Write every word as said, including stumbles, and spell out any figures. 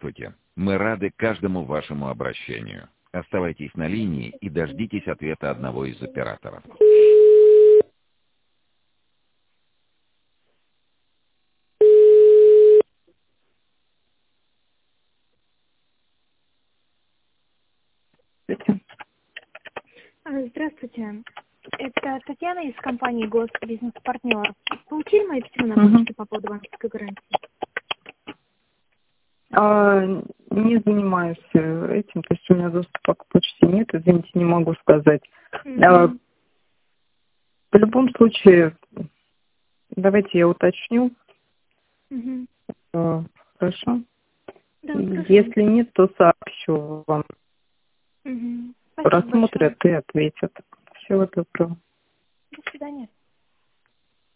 Здравствуйте. Мы рады каждому вашему обращению. Оставайтесь на линии и дождитесь ответа одного из операторов. Здравствуйте. Это Татьяна из компании Госбизнес-партнер. Получили мои письмо на почту по поводу банковской гарантии? А, не занимаюсь этим, то есть у меня доступа к почте нет, извините, не могу сказать. Mm-hmm. А, в любом случае, давайте я уточню. Mm-hmm. А, хорошо? Да, хорошо. Если нет, то сообщу вам. Mm-hmm. Просмотрят и ответят. Всего доброго. До свидания.